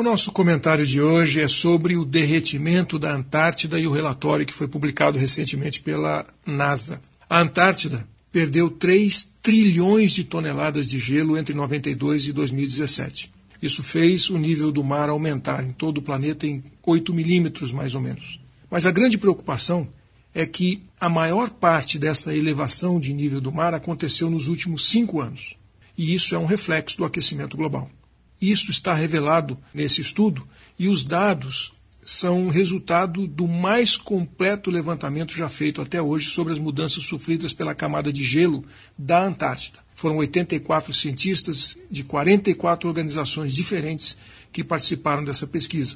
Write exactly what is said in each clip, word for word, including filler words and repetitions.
O nosso comentário de hoje é sobre o derretimento da Antártida e o relatório que foi publicado recentemente pela NASA. A Antártida perdeu três trilhões de toneladas de gelo entre noventa e dois e dois mil e dezessete. Isso fez o nível do mar aumentar em todo o planeta em oito milímetros, mais ou menos. Mas a grande preocupação é que a maior parte dessa elevação de nível do mar aconteceu nos últimos cinco anos. E isso é um reflexo do aquecimento global. Isso está revelado nesse estudo e os dados são resultado do mais completo levantamento já feito até hoje sobre as mudanças sofridas pela camada de gelo da Antártida. Foram oitenta e quatro cientistas de quarenta e quatro organizações diferentes que participaram dessa pesquisa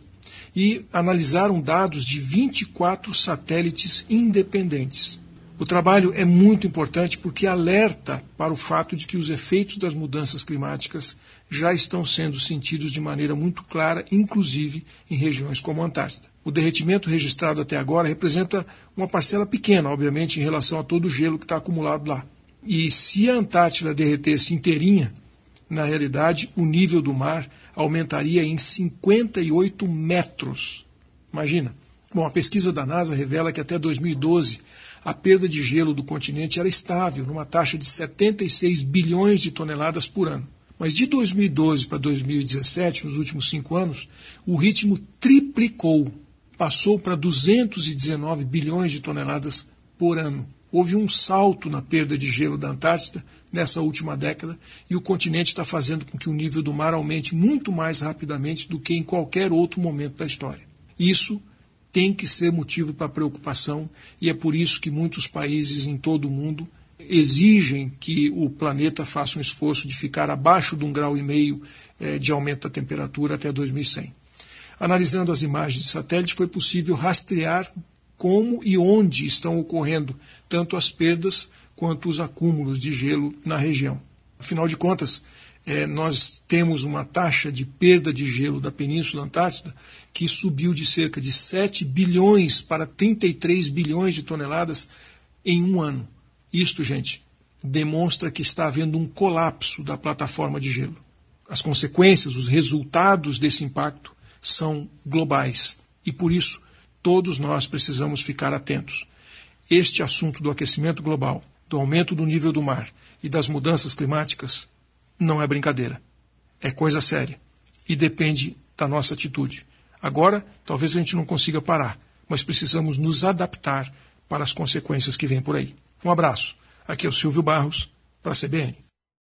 e analisaram dados de vinte e quatro satélites independentes. O trabalho é muito importante porque alerta para o fato de que os efeitos das mudanças climáticas já estão sendo sentidos de maneira muito clara, inclusive em regiões como a Antártida. O derretimento registrado até agora representa uma parcela pequena, obviamente, em relação a todo o gelo que está acumulado lá. E se a Antártida derretesse inteirinha, na realidade, o nível do mar aumentaria em cinquenta e oito metros. Imagina. Bom, a pesquisa da NASA revela que até dois mil e doze a perda de gelo do continente era estável, numa taxa de setenta e seis bilhões de toneladas por ano. Mas de dois mil e doze para dois mil e dezessete, nos últimos cinco anos, o ritmo triplicou, passou para duzentos e dezenove bilhões de toneladas por ano. Houve um salto na perda de gelo da Antártida nessa última década e o continente está fazendo com que o nível do mar aumente muito mais rapidamente do que em qualquer outro momento da história. Isso tem que ser motivo para preocupação e é por isso que muitos países em todo o mundo exigem que o planeta faça um esforço de ficar abaixo de um grau e meio eh, de aumento da temperatura até dois mil e cem. Analisando as imagens de satélite, foi possível rastrear como e onde estão ocorrendo tanto as perdas quanto os acúmulos de gelo na região. Afinal de contas, É, nós temos uma taxa de perda de gelo da Península Antártida que subiu de cerca de sete bilhões para trinta e três bilhões de toneladas em um ano. Isto, gente, demonstra que está havendo um colapso da plataforma de gelo. As consequências, os resultados desse impacto são globais e, por isso, todos nós precisamos ficar atentos. Este assunto do aquecimento global, do aumento do nível do mar e das mudanças climáticas não é brincadeira, é coisa séria e depende da nossa atitude. Agora, talvez a gente não consiga parar, mas precisamos nos adaptar para as consequências que vêm por aí. Um abraço, aqui é o Silvio Barros, para a C B N.